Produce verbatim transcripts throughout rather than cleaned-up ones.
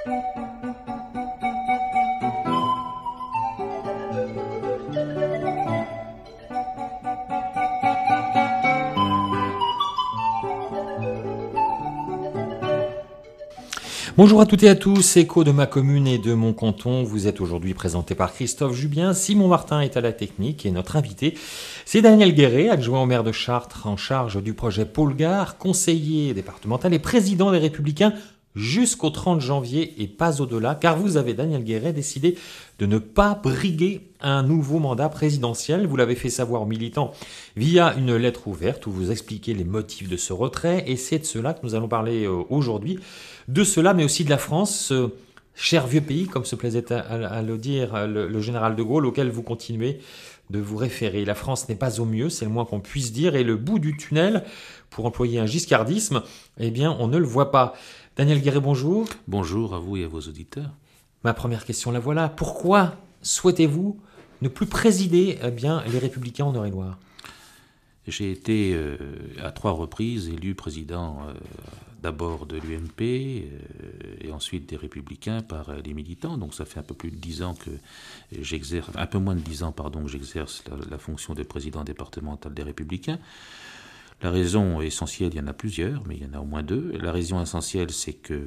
Bonjour à toutes et à tous, écho de ma commune et de mon canton. Vous êtes aujourd'hui présenté par Christophe Jubien. Simon Martin est à la technique et notre invité, c'est Daniel Guéret, adjoint au maire de Chartres en charge du projet Pôle Gare, conseiller départemental et président des Républicains jusqu'au trente janvier et pas au-delà, car vous avez, Daniel Guéret, décidé de ne pas briguer un nouveau mandat présidentiel. Vous l'avez fait savoir aux militants via une lettre ouverte où vous expliquez les motifs de ce retrait, et c'est de cela que nous allons parler aujourd'hui. De cela, mais aussi de la France, ce cher vieux pays, comme se plaisait à, à le dire le, le général de Gaulle, auquel vous continuez de vous référer. La France n'est pas au mieux, c'est le moins qu'on puisse dire, et le bout du tunnel, pour employer un giscardisme, eh bien, on ne le voit pas. Daniel Guéret, bonjour. Bonjour à vous et à vos auditeurs. Ma première question, la voilà. Pourquoi souhaitez-vous ne plus présider eh bien, les Républicains en Eure-et-Loire ? J'ai été euh, à trois reprises élu président euh, d'abord de l'U M P euh, et ensuite des Républicains par euh, les militants. Donc ça fait un peu plus de dix ans que j'exerce, un peu moins de dix ans pardon que j'exerce la, la fonction de président départemental des Républicains. La raison essentielle, il y en a plusieurs, mais il y en a au moins deux. La raison essentielle, c'est que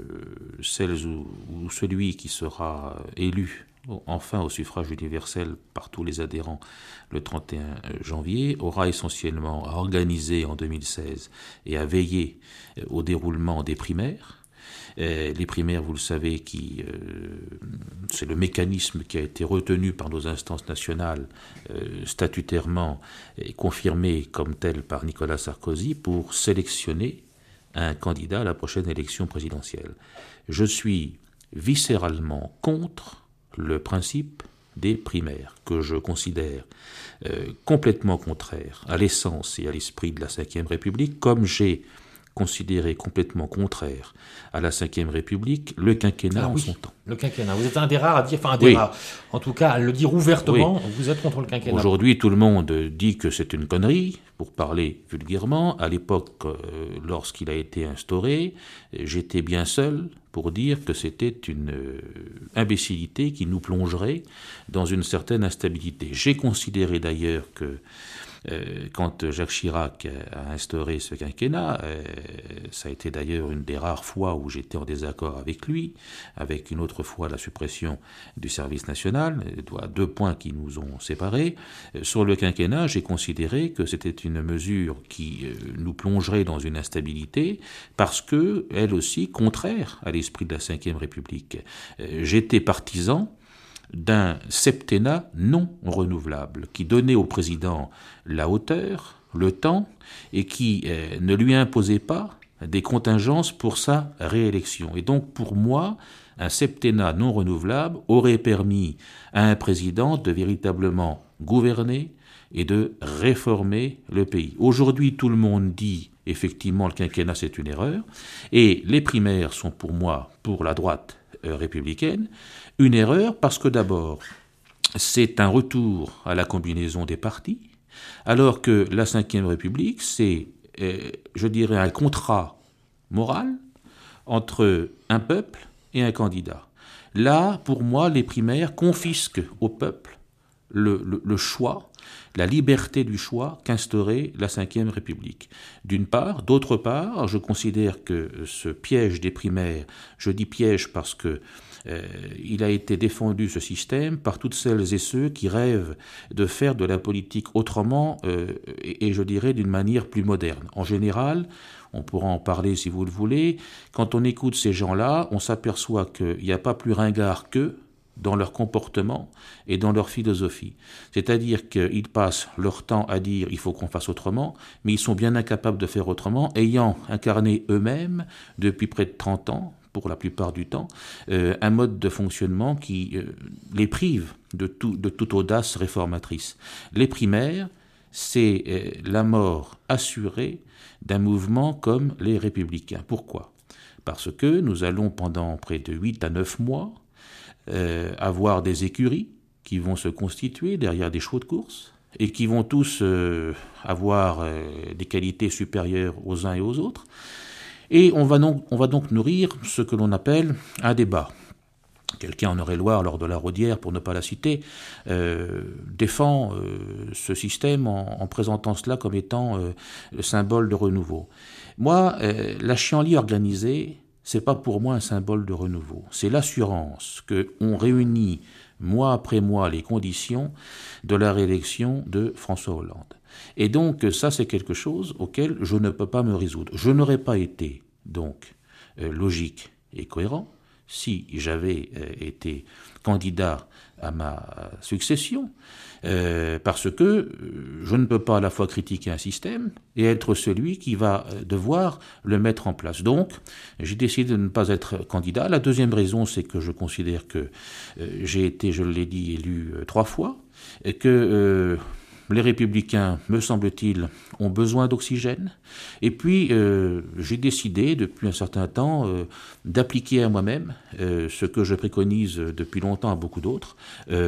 celle ou, ou celui qui sera élu enfin au suffrage universel par tous les adhérents le trente et un janvier, aura essentiellement à organiser en deux mille seize et à veiller au déroulement des primaires. Euh, les primaires, vous le savez, qui, euh, c'est le mécanisme qui a été retenu par nos instances nationales euh, statutairement et confirmé comme tel par Nicolas Sarkozy pour sélectionner un candidat à la prochaine élection présidentielle. Je suis viscéralement contre le principe des primaires, que je considère euh, complètement contraire à l'essence et à l'esprit de la cinquième République, comme j'ai considéré complètement contraire à la cinquième République le quinquennat ah, en oui, son temps. Le quinquennat, vous êtes un des rares à dire, enfin un des oui. rares, en tout cas à le dire ouvertement, oui. Vous êtes contre le quinquennat. Aujourd'hui, tout le monde dit que c'est une connerie, pour parler vulgairement. À l'époque, euh, lorsqu'il a été instauré, j'étais bien seul pour dire que c'était une euh, imbécilité qui nous plongerait dans une certaine instabilité. J'ai considéré d'ailleurs que Euh, quand Jacques Chirac a instauré ce quinquennat, euh, ça a été d'ailleurs une des rares fois où j'étais en désaccord avec lui, avec une autre fois la suppression du service national, deux points qui nous ont séparés. Euh, sur le quinquennat, j'ai considéré que c'était une mesure qui euh, nous plongerait dans une instabilité parce que, elle aussi, contraire à l'esprit de la cinquième République. Euh, j'étais partisan d'un septennat non renouvelable, qui donnait au président la hauteur, le temps, et qui euh, ne lui imposait pas des contingences pour sa réélection. Et donc, pour moi, un septennat non renouvelable aurait permis à un président de véritablement gouverner et de réformer le pays. Aujourd'hui, tout le monde dit, effectivement, le quinquennat, c'est une erreur, et les primaires sont pour moi, pour la droite euh, républicaine, une erreur parce que d'abord, c'est un retour à la combinaison des partis, alors que la cinquième République, c'est, euh, je dirais, un contrat moral entre un peuple et un candidat. Là, pour moi, les primaires confisquent au peuple le, le, le choix, la liberté du choix qu'instaurait la cinquième République. D'une part. D'autre part, je considère que ce piège des primaires, je dis piège parce que Euh, il a été défendu, ce système, par toutes celles et ceux qui rêvent de faire de la politique autrement euh, et, et je dirais d'une manière plus moderne. En général, on pourra en parler si vous le voulez, quand on écoute ces gens-là, on s'aperçoit qu'il n'y a pas plus ringard qu'eux dans leur comportement et dans leur philosophie. C'est-à-dire qu'ils passent leur temps à dire « il faut qu'on fasse autrement », mais ils sont bien incapables de faire autrement, ayant incarné eux-mêmes, depuis près de trente ans, pour la plupart du temps, euh, un mode de fonctionnement qui euh, les prive de, tout, de toute audace réformatrice. Les primaires, c'est euh, la mort assurée d'un mouvement comme les Républicains. Pourquoi ? Parce que nous allons pendant près de huit à neuf mois euh, avoir des écuries qui vont se constituer derrière des chevaux de course et qui vont tous euh, avoir euh, des qualités supérieures aux uns et aux autres. Et on va donc, on va donc nourrir ce que l'on appelle un débat. Quelqu'un en Eure-et-Loir, lors de la Rodière, pour ne pas la citer, euh, défend euh, ce système en, en présentant cela comme étant euh, le symbole de renouveau. Moi, euh, la chienlit organisée, c'est pas pour moi un symbole de renouveau. C'est l'assurance qu'on réunit mois après mois les conditions de la réélection de François Hollande. Et donc, ça, c'est quelque chose auquel je ne peux pas me résoudre. Je n'aurais pas été, donc, euh, logique et cohérent si j'avais euh, été candidat à ma succession, euh, parce que euh, je ne peux pas à la fois critiquer un système et être celui qui va euh, devoir le mettre en place. Donc, j'ai décidé de ne pas être candidat. La deuxième raison, c'est que je considère que euh, j'ai été, je l'ai dit, élu euh, trois fois, et que euh, les Républicains, me semble-t-il, ont besoin d'oxygène. Et puis, euh, j'ai décidé, depuis un certain temps, euh, d'appliquer à moi-même euh, ce que je préconise depuis longtemps à beaucoup d'autres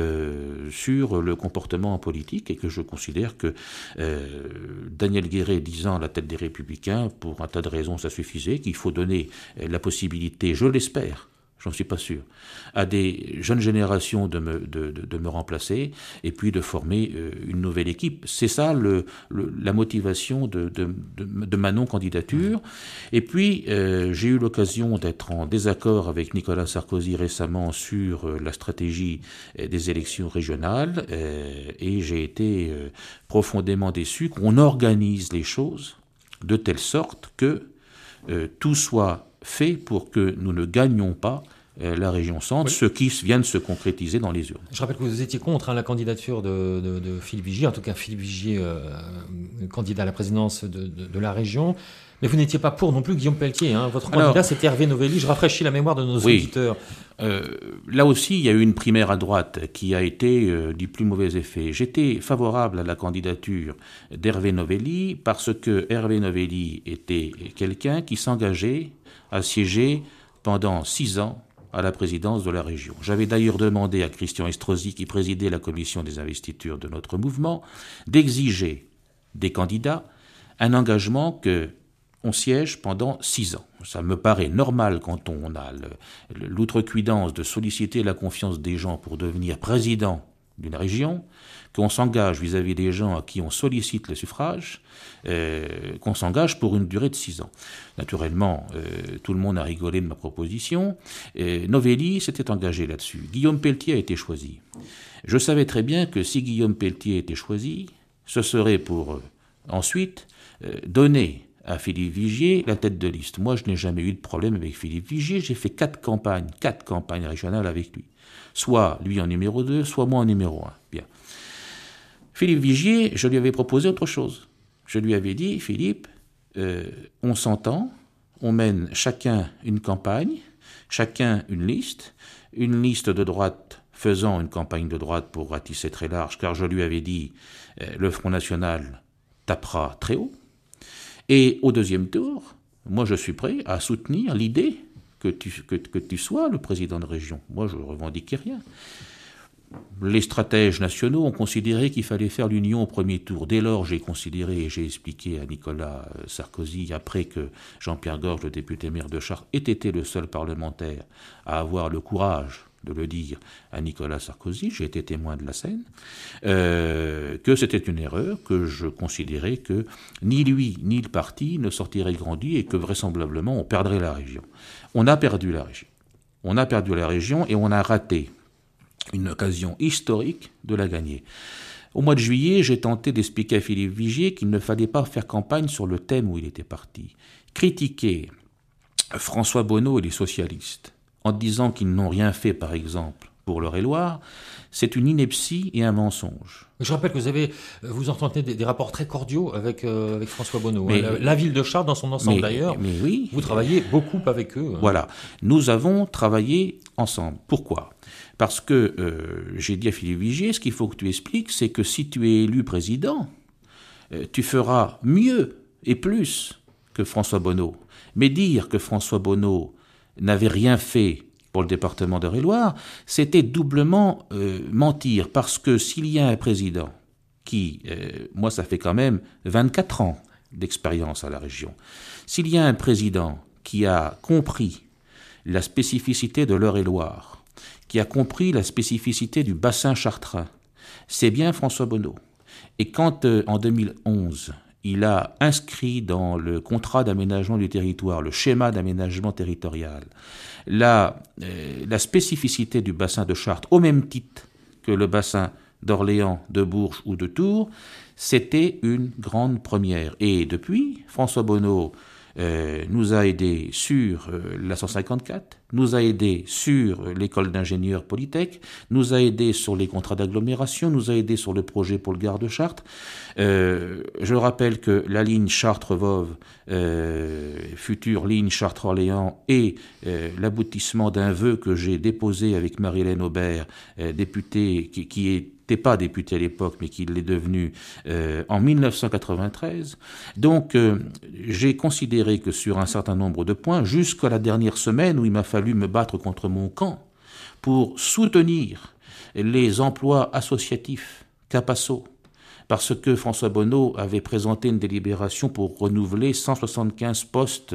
euh, sur le comportement en politique, et que je considère que euh, Daniel Guéret disant à la tête des Républicains, pour un tas de raisons, ça suffisait, qu'il faut donner la possibilité, je l'espère, j'en suis pas sûr, à des jeunes générations de me, de, de, de me remplacer et puis de former euh, une nouvelle équipe. C'est ça le, le, la motivation de, de, de, de ma non-candidature. Et puis, euh, j'ai eu l'occasion d'être en désaccord avec Nicolas Sarkozy récemment sur euh, la stratégie euh, des élections régionales euh, et j'ai été euh, profondément déçu qu'on organise les choses de telle sorte que euh, tout soit fait pour que nous ne gagnions pas euh, la région centre, oui. Ce qui vient de se concrétiser dans les urnes. Je rappelle que vous étiez contre hein, la candidature de, de, de Philippe Vigier, en tout cas Philippe Vigier, euh, candidat à la présidence de, de, de la région, mais vous n'étiez pas pour non plus Guillaume Pelletier. Hein. Votre candidat, Alors, c'était Hervé Novelli. Je rafraîchis la mémoire de nos oui. auditeurs. Euh, là aussi, il y a eu une primaire à droite qui a été euh, du plus mauvais effet. J'étais favorable à la candidature d'Hervé Novelli parce que Hervé Novelli était quelqu'un qui s'engageait à siéger pendant six ans à la présidence de la région. J'avais d'ailleurs demandé à Christian Estrosi, qui présidait la commission des investitures de notre mouvement, d'exiger des candidats un engagement que on siège pendant six ans. Ça me paraît normal quand on a le, l'outrecuidance de solliciter la confiance des gens pour devenir président d'une région, qu'on s'engage vis-à-vis des gens à qui on sollicite le suffrage, euh, qu'on s'engage pour une durée de six ans. Naturellement, euh, tout le monde a rigolé de ma proposition. Et Novelli s'était engagé là-dessus. Guillaume Pelletier a été choisi. Je savais très bien que si Guillaume Pelletier était choisi, ce serait pour euh, ensuite euh, donner à Philippe Vigier la tête de liste. Moi, je n'ai jamais eu de problème avec Philippe Vigier. J'ai fait quatre campagnes, quatre campagnes régionales avec lui. Soit lui en numéro deux, soit moi en numéro un. Bien. Philippe Vigier, je lui avais proposé autre chose. Je lui avais dit, Philippe, euh, on s'entend, on mène chacun une campagne, chacun une liste, une liste de droite faisant une campagne de droite pour ratisser très large, car je lui avais dit, euh, le Front National tapera très haut. Et au deuxième tour, moi je suis prêt à soutenir l'idée que tu, que, que tu sois le président de région. Moi je ne revendiquais rien. Les stratèges nationaux ont considéré qu'il fallait faire l'union au premier tour. Dès lors, j'ai considéré et j'ai expliqué à Nicolas Sarkozy, après que Jean-Pierre Gorge, le député maire de Chartres, ait été le seul parlementaire à avoir le courage de le dire à Nicolas Sarkozy, j'ai été témoin de la scène, euh, que c'était une erreur, que je considérais que ni lui ni le parti ne sortiraient grandis et que vraisemblablement on perdrait la région. On a perdu la région. On a perdu la région et on a raté une occasion historique de la gagner. Au mois de juillet, j'ai tenté d'expliquer à Philippe Vigier qu'il ne fallait pas faire campagne sur le thème où il était parti. Critiquer François Bonneau et les socialistes en disant qu'ils n'ont rien fait, par exemple, pour l'Eure-et-Loir, c'est une ineptie et un mensonge. Je rappelle que vous avez, vous entendez des, des rapports très cordiaux avec, euh, avec François Bonneau. Mais, hein, la, la ville de Chartres dans son ensemble mais, d'ailleurs. Mais oui. Vous travaillez beaucoup avec eux. Hein. Voilà. Nous avons travaillé ensemble. Pourquoi ? Parce que euh, j'ai dit à Philippe Vigier, ce qu'il faut que tu expliques, c'est que si tu es élu président, euh, tu feras mieux et plus que François Bonneau. Mais dire que François Bonneau n'avait rien fait pour le département d'Eure-et-Loir, c'était doublement euh, mentir, parce que s'il y a un président qui, euh, moi ça fait quand même vingt-quatre ans d'expérience à la région, s'il y a un président qui a compris la spécificité de l'Eure-et-Loire, qui a compris la spécificité du bassin chartrain, c'est bien François Bonneau. Et quand, euh, en deux mille onze, il a inscrit dans le contrat d'aménagement du territoire, le schéma d'aménagement territorial, la, euh, la spécificité du bassin de Chartres, au même titre que le bassin d'Orléans, de Bourges ou de Tours, c'était une grande première. Et depuis, François Bonneau euh, nous a aidés sur euh, la cent cinquante-quatre, nous a aidés sur euh, l'école d'ingénieurs Polytech, nous a aidés sur les contrats d'agglomération, nous a aidés sur le projet pour le Gare de Chartres. Euh, je rappelle que la ligne Chartres-Voves, euh, future ligne Chartres-Orléans, est euh, l'aboutissement d'un vœu que j'ai déposé avec Marie-Hélène Aubert, euh, députée qui, qui est n'était pas député à l'époque, mais qui l'est devenu euh, en mille neuf cent quatre-vingt-treize. Donc, euh, j'ai considéré que sur un certain nombre de points, jusqu'à la dernière semaine où il m'a fallu me battre contre mon camp pour soutenir les emplois associatifs Capasso, parce que François Bonneau avait présenté une délibération pour renouveler cent soixante-quinze postes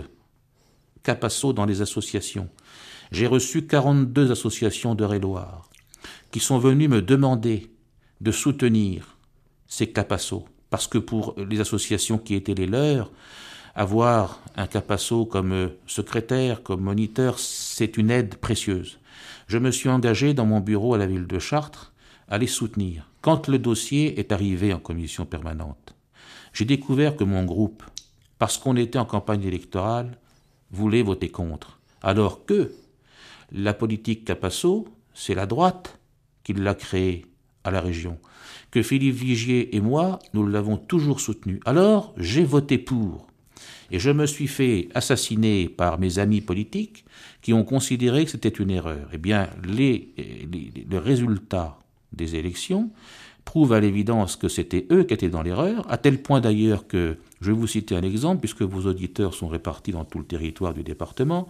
Capasso dans les associations. J'ai reçu quarante-deux associations d'Eure-et-Loire qui sont venues me demander de soutenir ces Capasso, parce que pour les associations qui étaient les leurs, avoir un Capasso comme secrétaire, comme moniteur, c'est une aide précieuse. Je me suis engagé dans mon bureau à la ville de Chartres à les soutenir. Quand le dossier est arrivé en commission permanente, j'ai découvert que mon groupe, parce qu'on était en campagne électorale, voulait voter contre, alors que la politique Capasso, c'est la droite qui l'a créée à la région, que Philippe Vigier et moi, nous l'avons toujours soutenu. Alors, j'ai voté pour. Et je me suis fait assassiner par mes amis politiques qui ont considéré que c'était une erreur. Eh bien, les, les, le résultat des élections prouve à l'évidence que c'était eux qui étaient dans l'erreur, à tel point d'ailleurs que, je vais vous citer un exemple, puisque vos auditeurs sont répartis dans tout le territoire du département,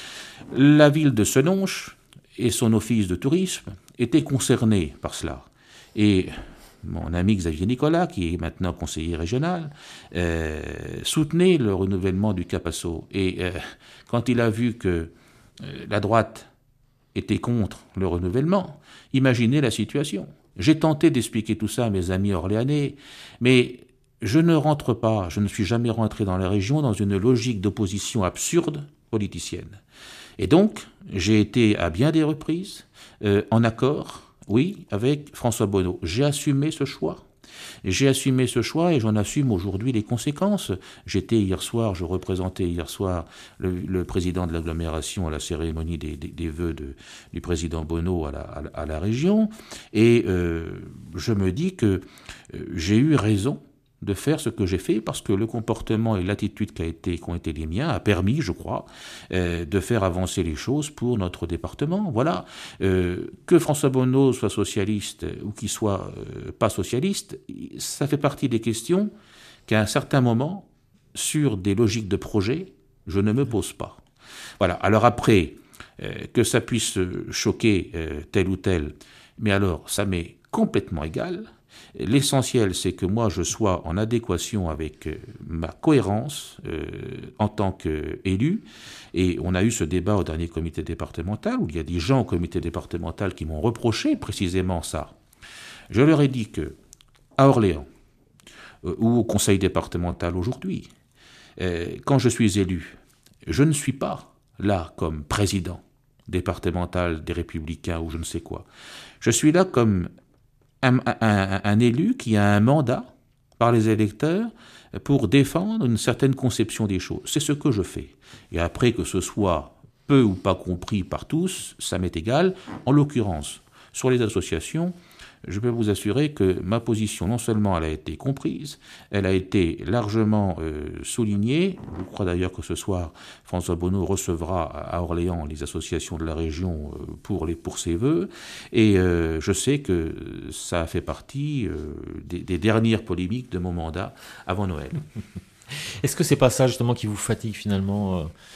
la ville de Senonches et son office de tourisme étaient concernés par cela. Et mon ami Xavier Nicolas, qui est maintenant conseiller régional, euh, soutenait le renouvellement du Capasso. Et euh, quand il a vu que euh, la droite était contre le renouvellement, imaginez la situation. J'ai tenté d'expliquer tout ça à mes amis orléanais, mais je ne rentre pas, je ne suis jamais rentré dans la région dans une logique d'opposition absurde politicienne. Et donc, j'ai été à bien des reprises euh, en accord, oui, avec François Bonneau. J'ai assumé ce choix. J'ai assumé ce choix et j'en assume aujourd'hui les conséquences. J'étais hier soir, je représentais hier soir le, le président de l'agglomération à la cérémonie des, des, des vœux de, du président Bonneau à la, à, à la région. Et euh, je me dis que euh, j'ai eu raison de faire ce que j'ai fait, parce que le comportement et l'attitude qui, a été, qui ont été les miens a permis, je crois, euh, de faire avancer les choses pour notre département. Voilà. Euh, que François Bonneau soit socialiste ou qu'il soit euh, pas socialiste, ça fait partie des questions qu'à un certain moment, sur des logiques de projet, je ne me pose pas. Voilà. Alors après, euh, que ça puisse choquer euh, tel ou tel, mais alors, ça m'est complètement égal. L'essentiel, c'est que moi, je sois en adéquation avec ma cohérence euh, en tant qu'élu. Et on a eu ce débat au dernier comité départemental, où il y a des gens au comité départemental qui m'ont reproché précisément ça. Je leur ai dit que, à Orléans, euh, ou au conseil départemental aujourd'hui, euh, quand je suis élu, je ne suis pas là comme président départemental des Républicains ou je ne sais quoi. Je suis là comme Un, un, un élu qui a un mandat par les électeurs pour défendre une certaine conception des choses. C'est ce que je fais. Et après, que ce soit peu ou pas compris par tous, ça m'est égal. En l'occurrence, sur les associations, je peux vous assurer que ma position, non seulement elle a été comprise, elle a été largement euh, soulignée. Je crois d'ailleurs que ce soir, François Bonneau recevra à Orléans les associations de la région euh, pour, les, pour ses vœux. Et euh, je sais que ça a fait partie euh, des, des dernières polémiques de mon mandat avant Noël. Est-ce que c'est pas ça justement qui vous fatigue finalement euh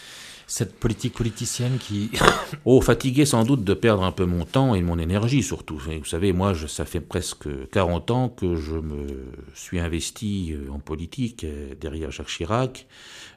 cette politique politicienne qui... Oh, fatigué sans doute de perdre un peu mon temps et mon énergie surtout. Vous savez, moi, je, ça fait presque quarante ans que je me suis investi en politique derrière Jacques Chirac.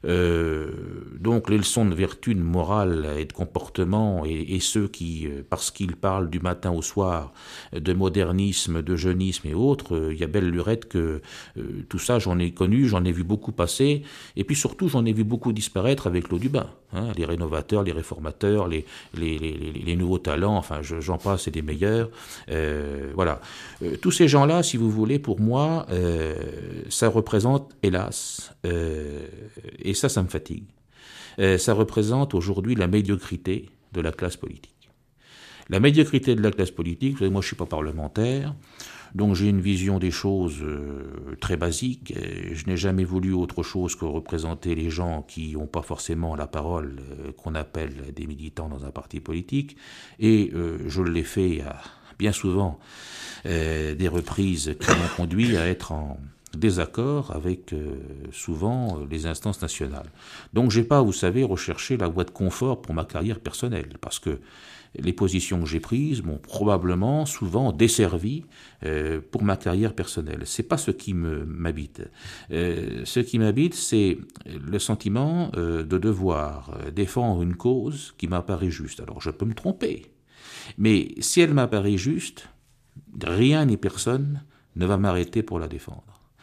Euh, donc les leçons de vertu, de morale et de comportement, et, et ceux qui, parce qu'ils parlent du matin au soir de modernisme, de jeunisme et autres, il y a belle lurette que euh, tout ça j'en ai connu, j'en ai vu beaucoup passer, et puis surtout j'en ai vu beaucoup disparaître avec l'eau du bain, hein, les rénovateurs, les réformateurs, les, les, les, les, les nouveaux talents, enfin je, j'en passe et des meilleurs, euh, voilà. Euh, tous ces gens-là, si vous voulez, pour moi, euh, ça représente, hélas, euh, et ça, ça me fatigue. Euh, ça représente aujourd'hui la médiocrité de la classe politique. La médiocrité de la classe politique, vous savez, moi je ne suis pas parlementaire, donc j'ai une vision des choses euh, très basique. Je n'ai jamais voulu autre chose que représenter les gens qui n'ont pas forcément la parole, euh, qu'on appelle des militants dans un parti politique, et euh, je l'ai fait à, bien souvent euh, des reprises qui m'ont conduit à être en désaccord avec euh, souvent euh, les instances nationales. Donc j'ai pas, vous savez, recherché la voie de confort pour ma carrière personnelle, parce que les positions que j'ai prises m'ont probablement souvent desservi euh, pour ma carrière personnelle. C'est pas ce qui me, m'habite. Euh, ce qui m'habite, c'est le sentiment euh, de devoir défendre une cause qui m'apparaît juste. Alors je peux me tromper, mais si elle m'apparaît juste, rien ni personne ne va m'arrêter pour la défendre.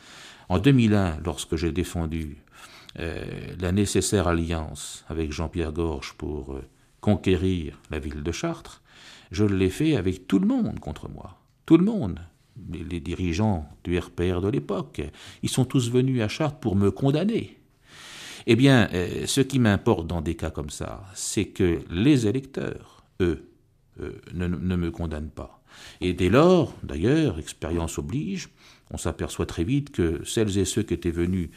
En deux mille un, lorsque j'ai défendu euh, la nécessaire alliance avec Jean-Pierre Gorge pour euh, conquérir la ville de Chartres, je l'ai fait avec tout le monde contre moi. Tout le monde. Les, les dirigeants du R P R de l'époque, ils sont tous venus à Chartres pour me condamner. Eh bien, euh, ce qui m'importe dans des cas comme ça, c'est que les électeurs, eux, euh, ne, ne me condamnent pas. Et dès lors, d'ailleurs, expérience oblige, on s'aperçoit très vite que celles et ceux qui étaient venus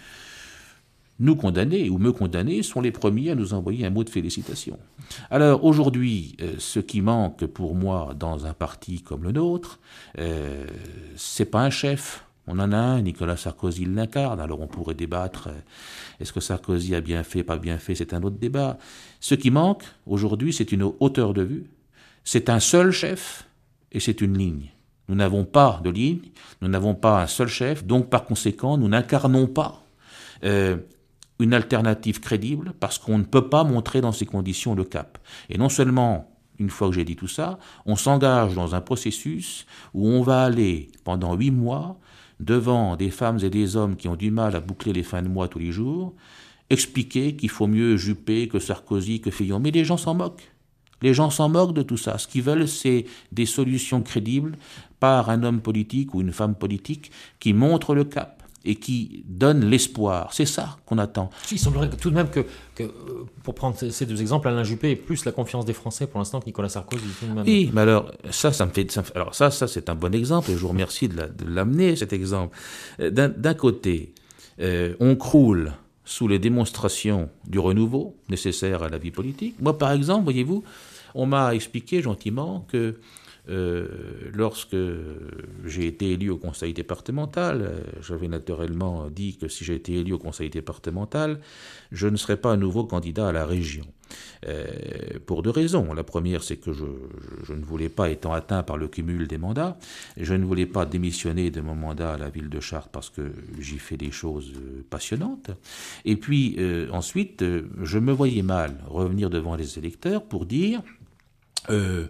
nous condamner ou me condamner sont les premiers à nous envoyer un mot de félicitation. Alors aujourd'hui, euh, ce qui manque pour moi dans un parti comme le nôtre, euh, c'est pas un chef. On en a un, Nicolas Sarkozy l'incarne, alors on pourrait débattre, euh, est-ce que Sarkozy a bien fait, pas bien fait, c'est un autre débat. Ce qui manque aujourd'hui, c'est une hauteur de vue, c'est un seul chef et c'est une ligne. Nous n'avons pas de ligne, nous n'avons pas un seul chef, donc par conséquent, nous n'incarnons pas euh, une alternative crédible parce qu'on ne peut pas montrer dans ces conditions le cap. Et non seulement, une fois que j'ai dit tout ça, on s'engage dans un processus où on va aller pendant huit mois devant des femmes et des hommes qui ont du mal à boucler les fins de mois tous les jours, expliquer qu'il faut mieux Juppé que Sarkozy, que Fillon. Mais les gens s'en moquent. Les gens s'en moquent de tout ça. Ce qu'ils veulent, c'est des solutions crédibles par un homme politique ou une femme politique qui montre le cap et qui donne l'espoir. C'est ça qu'on attend. Il semblerait tout de même que, que, pour prendre ces deux exemples, Alain Juppé ait plus la confiance des Français pour l'instant que Nicolas Sarkozy. Tout de même. Oui, mais alors ça, ça me fait. Ça, alors ça, ça c'est un bon exemple et je vous remercie de, la, de l'amener cet exemple. D'un, d'un côté, euh, on croule sous les démonstrations du renouveau nécessaire à la vie politique. Moi, par exemple, voyez-vous, on m'a expliqué gentiment que euh, lorsque j'ai été élu au conseil départemental, euh, j'avais naturellement dit que si j'ai été élu au conseil départemental, je ne serais pas à nouveau candidat à la région. Euh, pour deux raisons. La première, c'est que je, je, je ne voulais pas, étant atteint par le cumul des mandats, je ne voulais pas démissionner de mon mandat à la ville de Chartres parce que j'y fais des choses passionnantes. Et puis euh, ensuite, euh, je me voyais mal revenir devant les électeurs pour dire euh,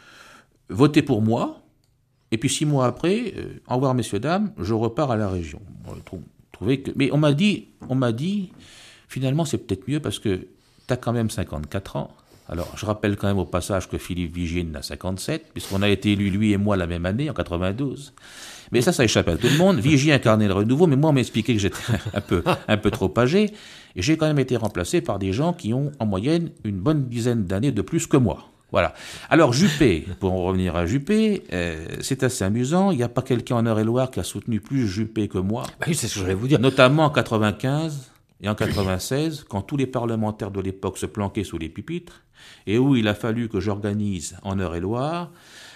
votez pour moi, et puis six mois après, euh, au revoir messieurs dames, je repars à la région. Bon, je trouve, trouvais que, mais on m'a dit, on m'a dit, finalement c'est peut-être mieux parce que tu as quand même cinquante-quatre ans. Alors, je rappelle quand même au passage que Philippe Vigine a cinquante-sept, puisqu'on a été élus, lui et moi, la même année, en quatre-vingt-douze. Mais ça, ça échappe à tout le monde. Vigie incarnait le renouveau, mais moi, on m'expliquait que j'étais un peu, un peu trop âgé. Et j'ai quand même été remplacé par des gens qui ont, en moyenne, une bonne dizaine d'années de plus que moi. Voilà. Alors, Juppé, pour en revenir à Juppé, euh, c'est assez amusant. Il n'y a pas quelqu'un en Eure-et-Loire qui a soutenu plus Juppé que moi. Bah oui, c'est ce que je voulais vous dire. Notamment en quatre-vingt-quinze et en quatre-vingt-seize, quand tous les parlementaires de l'époque se planquaient sous les pupitres, et où il a fallu que j'organise en Eure-et-Loire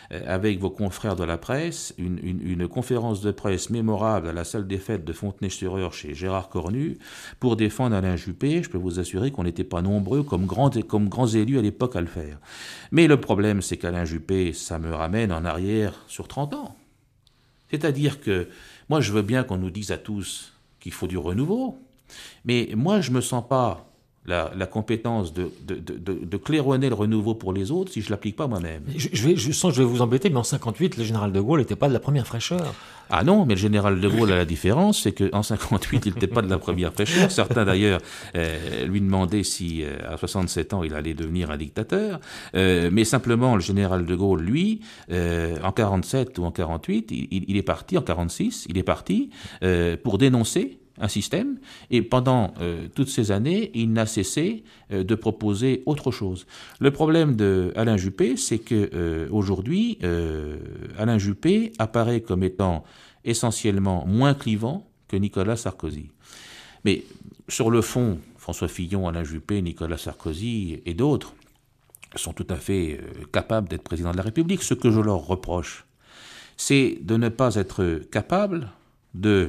euh, avec vos confrères de la presse, une, une, une conférence de presse mémorable à la salle des fêtes de Fontenay-sur-Eure chez Gérard Cornu pour défendre Alain Juppé. Je peux vous assurer qu'on n'était pas nombreux comme grands, comme grands élus à l'époque à le faire. Mais le problème, c'est qu'Alain Juppé, ça me ramène en arrière sur trente ans. C'est-à-dire que moi, je veux bien qu'on nous dise à tous qu'il faut du renouveau, mais moi, je ne me sens pas la, la compétence de, de, de, de claironner le renouveau pour les autres si je ne l'applique pas moi-même. Je, je, vais, je sens que je vais vous embêter, mais en cinquante-huit, le général de Gaulle n'était pas de la première fraîcheur. Ah non, mais le général de Gaulle a la différence, c'est qu'en cinquante-huit, il n'était pas de la première fraîcheur. Certains d'ailleurs euh, lui demandaient si euh, à soixante-sept ans il allait devenir un dictateur. Euh, mais simplement, le général de Gaulle, lui, euh, en quarante-sept ou en quarante-huit, il, il est parti, en quarante-six, il est parti euh, pour dénoncer un système, et pendant euh, toutes ces années, il n'a cessé euh, de proposer autre chose. Le problème de Alain Juppé, c'est que euh, aujourd'hui, euh, Alain Juppé apparaît comme étant essentiellement moins clivant que Nicolas Sarkozy. Mais sur le fond, François Fillon, Alain Juppé, Nicolas Sarkozy et d'autres sont tout à fait euh, capables d'être président de la République. Ce que je leur reproche, c'est de ne pas être capable de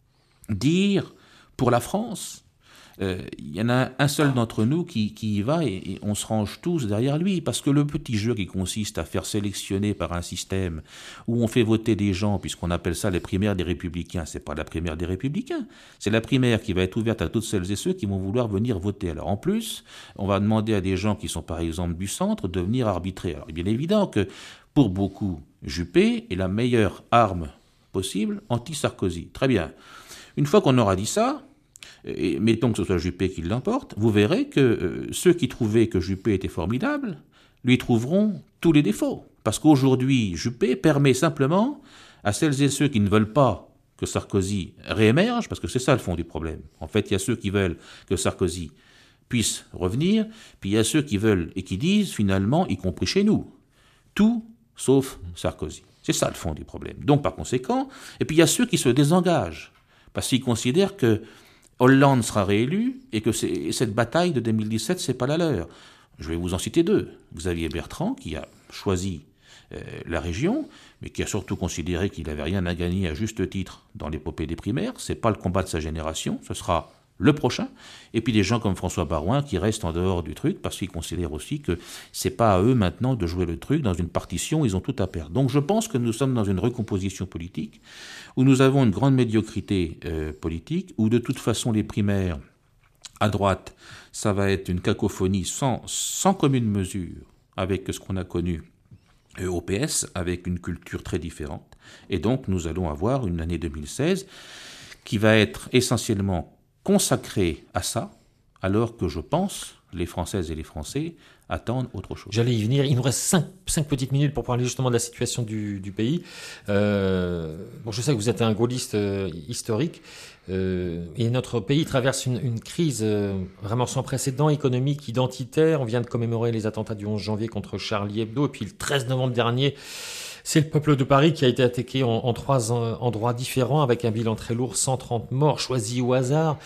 dire, pour la France, euh, il y en a un seul d'entre nous qui, qui y va et, et on se range tous derrière lui, parce que le petit jeu qui consiste à faire sélectionner par un système où on fait voter des gens, puisqu'on appelle ça les primaires des Républicains, c'est pas la primaire des Républicains, c'est la primaire qui va être ouverte à toutes celles et ceux qui vont vouloir venir voter. Alors en plus, on va demander à des gens qui sont par exemple du centre de venir arbitrer. Alors il est bien évident que pour beaucoup, Juppé est la meilleure arme possible anti-Sarkozy. Très bien. Une fois qu'on aura dit ça, et mettons que ce soit Juppé qui l'emporte, vous verrez que euh, ceux qui trouvaient que Juppé était formidable, lui trouveront tous les défauts. Parce qu'aujourd'hui, Juppé permet simplement à celles et ceux qui ne veulent pas que Sarkozy réémerge, parce que c'est ça le fond du problème. En fait, il y a ceux qui veulent que Sarkozy puisse revenir, puis il y a ceux qui veulent et qui disent finalement, y compris chez nous, tout sauf Sarkozy. C'est ça le fond du problème. Donc par conséquent, et puis il y a ceux qui se désengagent, parce qu'ils considèrent que Hollande sera réélu et que c'est, cette bataille de deux mille dix-sept, c'est pas la leur. Je vais vous en citer deux. Xavier Bertrand, qui a choisi euh, la région, mais qui a surtout considéré qu'il n'avait rien à gagner à juste titre dans l'épopée des primaires. C'est pas le combat de sa génération, ce sera le prochain. Et puis des gens comme François Baroin qui restent en dehors du truc parce qu'ils considèrent aussi que c'est pas à eux maintenant de jouer le truc dans une partition, ils ont tout à perdre. Donc je pense que nous sommes dans une recomposition politique où nous avons une grande médiocrité euh, politique, où de toute façon les primaires à droite, ça va être une cacophonie sans, sans commune mesure avec ce qu'on a connu euh, au P S, avec une culture très différente. Et donc nous allons avoir une année deux mille seize qui va être essentiellement consacré à ça, alors que je pense, les Françaises et les Français attendent autre chose. J'allais y venir. Il nous reste cinq, cinq petites minutes pour parler justement de la situation du, du pays. Euh, bon, je sais que vous êtes un gaulliste euh, historique, euh, et notre pays traverse une, une crise euh, vraiment sans précédent, économique, identitaire. On vient de commémorer les attentats du onze janvier contre Charlie Hebdo, et puis le treize novembre dernier, c'est le peuple de Paris qui a été attaqué en, en trois endroits différents, avec un bilan très lourd, cent trente morts choisis au hasard.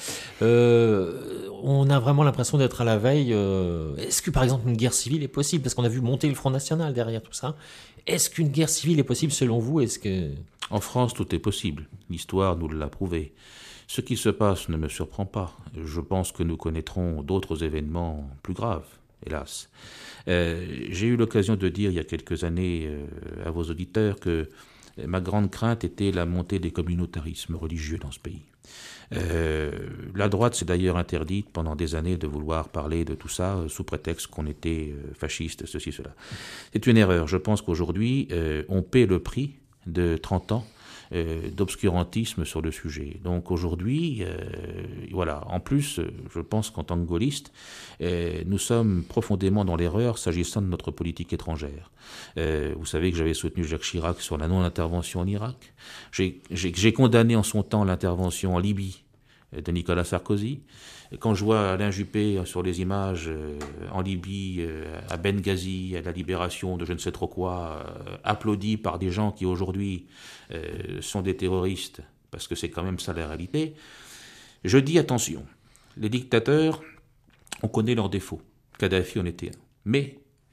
Euh, on a vraiment l'impression d'être à la veille. Euh, est-ce que, par exemple, une guerre civile est possible? Parce qu'on a vu monter le Front National derrière tout ça. Est-ce qu'une guerre civile est possible selon vous? Est-ce que... En France, tout est possible. L'histoire nous l'a prouvé. Ce qui se passe ne me surprend pas. Je pense que nous connaîtrons d'autres événements plus graves, hélas. Euh, j'ai eu l'occasion de dire il y a quelques années euh, à vos auditeurs que ma grande crainte était la montée des communautarismes religieux dans ce pays. Euh, la droite s'est d'ailleurs interdite pendant des années de vouloir parler de tout ça euh, sous prétexte qu'on était euh, fasciste, ceci, cela. C'est une erreur. Je pense qu'aujourd'hui, euh, on paie le prix de trente ans euh, d'obscurantisme sur le sujet. Donc aujourd'hui, euh, voilà. En plus, je pense qu'en tant que gaulliste, euh, nous sommes profondément dans l'erreur s'agissant de notre politique étrangère. Euh, vous savez que j'avais soutenu Jacques Chirac sur la non-intervention en Irak. J'ai, j'ai, j'ai condamné en son temps l'intervention en Libye de Nicolas Sarkozy. Quand je vois Alain Juppé sur les images euh, en Libye, euh, à Benghazi, à la libération de je ne sais trop quoi, euh, applaudi par des gens qui aujourd'hui euh, sont des terroristes, parce que c'est quand même ça la réalité, je dis attention, les dictateurs, on connaît leurs défauts. Kadhafi en était un. Mais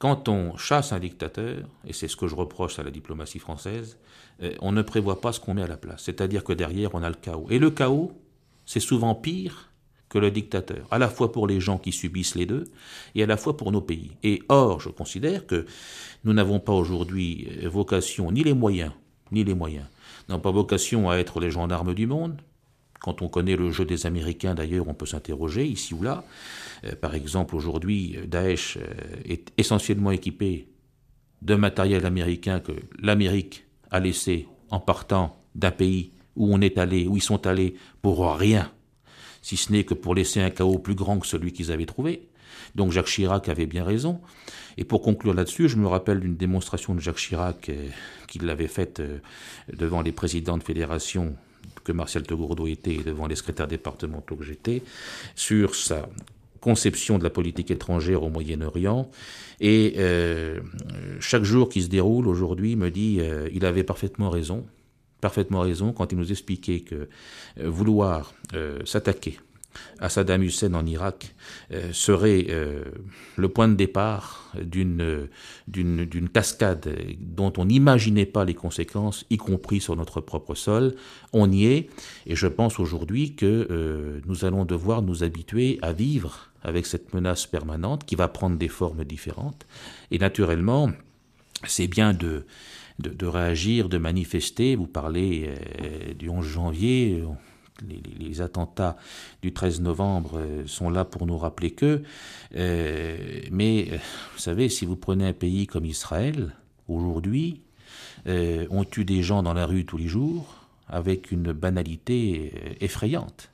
quand on chasse un dictateur, et c'est ce que je reproche à la diplomatie française, euh, on ne prévoit pas ce qu'on met à la place. C'est-à-dire que derrière, on a le chaos. Et le chaos, c'est souvent pire que le dictateur, à la fois pour les gens qui subissent les deux, et à la fois pour nos pays. Et or, je considère que nous n'avons pas aujourd'hui vocation, ni les moyens, ni les moyens, n'avons pas vocation à être les gendarmes du monde. Quand on connaît le jeu des Américains, d'ailleurs, on peut s'interroger, ici ou là. Euh, par exemple, aujourd'hui, Daesh euh, est essentiellement équipé de matériel américain que l'Amérique a laissé en partant d'un pays où on est allé, où ils sont allés pour rien, si ce n'est que pour laisser un chaos plus grand que celui qu'ils avaient trouvé. Donc Jacques Chirac avait bien raison. Et pour conclure là-dessus, je me rappelle d'une démonstration de Jacques Chirac euh, qu'il avait faite euh, devant les présidents de fédération que Martial Tegourdeau était et devant les secrétaires départementaux que j'étais, sur sa conception de la politique étrangère au Moyen-Orient. Et euh, chaque jour qui se déroule aujourd'hui me dit euh, il avait parfaitement raison, parfaitement raison quand il nous expliquait que euh, vouloir euh, s'attaquer à Saddam Hussein en Irak euh, serait euh, le point de départ d'une, d'une, d'une cascade dont on n'imaginait pas les conséquences, y compris sur notre propre sol. On y est, et je pense aujourd'hui que euh, nous allons devoir nous habituer à vivre avec cette menace permanente qui va prendre des formes différentes. Et naturellement, c'est bien de, de, de réagir, de manifester. Vous parlez euh, du onze janvier... Les, les, les attentats du treize novembre euh, sont là pour nous rappeler que, euh, mais euh, vous savez, si vous prenez un pays comme Israël, aujourd'hui, euh, on tue des gens dans la rue tous les jours avec une banalité euh, effrayante.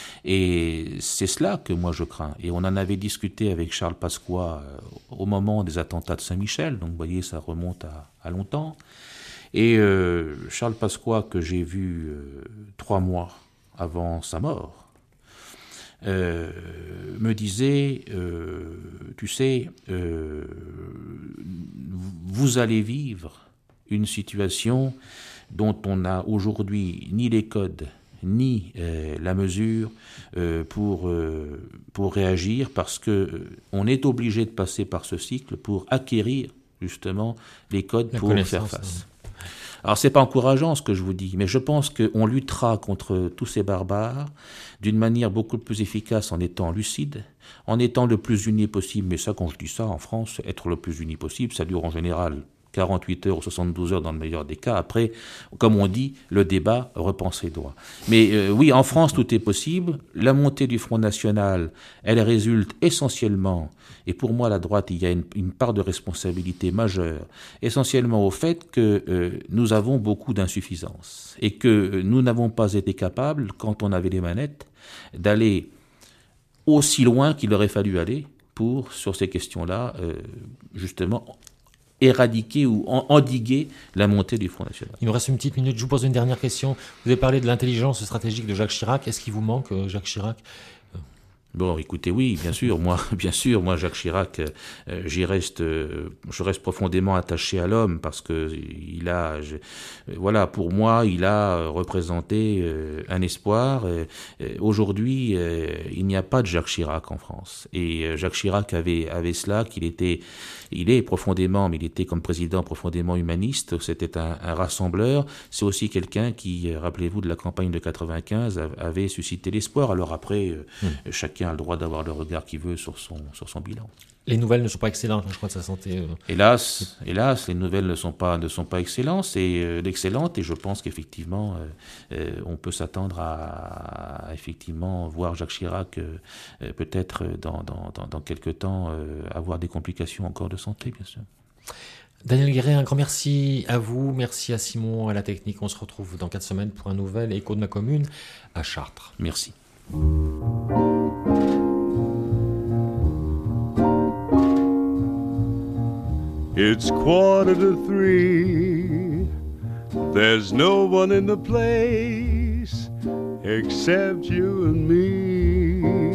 Et c'est cela que moi je crains. Et on en avait discuté avec Charles Pasqua euh, au moment des attentats de Saint-Michel, donc vous voyez, ça remonte à, à longtemps. Et euh, Charles Pasqua, que j'ai vu euh, trois mois avant sa mort, euh, me disait, euh, tu sais, euh, vous allez vivre une situation dont on n'a aujourd'hui ni les codes, ni euh, la mesure euh, pour, euh, pour réagir, parce que euh, on est obligé de passer par ce cycle pour acquérir justement les codes la pour faire face. Alors c'est pas encourageant ce que je vous dis, mais je pense qu'on luttera contre tous ces barbares d'une manière beaucoup plus efficace en étant lucide, en étant le plus unis possible. Mais ça, quand je dis ça, en France, être le plus unis possible, ça dure en général quarante-huit heures ou soixante-douze heures dans le meilleur des cas. Après, comme on dit, le débat reprend ses droits. Mais euh, oui, en France, tout est possible. La montée du Front National, elle résulte essentiellement, et pour moi, à la droite, il y a une, une part de responsabilité majeure, essentiellement au fait que euh, nous avons beaucoup d'insuffisances et que nous n'avons pas été capables, quand on avait les manettes, d'aller aussi loin qu'il aurait fallu aller pour, sur ces questions-là, euh, justement, éradiquer ou endiguer la montée du Front National. Il nous reste une petite minute, je vous pose une dernière question. Vous avez parlé de l'intelligence stratégique de Jacques Chirac. Est-ce qu'il vous manque, Jacques Chirac ? Bon, écoutez, oui, bien sûr, moi, bien sûr, moi, Jacques Chirac, euh, j'y reste, euh, je reste profondément attaché à l'homme parce que il a, je, euh, voilà, pour moi, il a représenté euh, un espoir. Euh, aujourd'hui, euh, il n'y a pas de Jacques Chirac en France, et euh, Jacques Chirac avait, avait cela, qu'il était, il est profondément, mais il était comme président profondément humaniste. C'était un, un rassembleur. C'est aussi quelqu'un qui, rappelez-vous, de la campagne de quatre-vingt-quinze, avait suscité l'espoir. Alors après, euh, mmh. chacun a le droit d'avoir le regard qu'il veut sur son, sur son bilan. Les nouvelles ne sont pas excellentes, je crois, de sa santé. Euh... Hélas, hélas, les nouvelles ne sont pas, ne sont pas excellentes, et, euh, excellentes, et je pense qu'effectivement, euh, euh, on peut s'attendre à, à effectivement voir Jacques Chirac euh, peut-être dans, dans, dans, dans quelques temps euh, avoir des complications encore de santé, bien sûr. Daniel Guéret, un grand merci à vous, merci à Simon, à la technique. On se retrouve dans quatre semaines pour un nouvel Écho de ma commune à Chartres. Merci. It's quarter to three. There's no one in the place except you and me.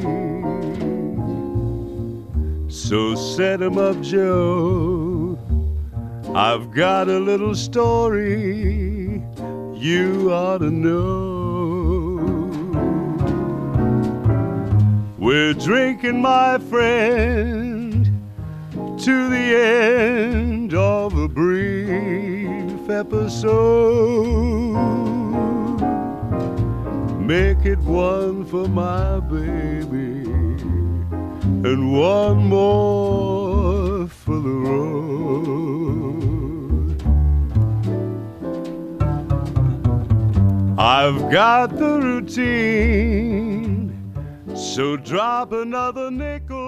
So set 'em up, Joe. I've got a little story you ought to know. We're drinking, my friend, to the end of a brief episode. Make it one for my baby and one more for the road. I've got the routine, so drop another nickel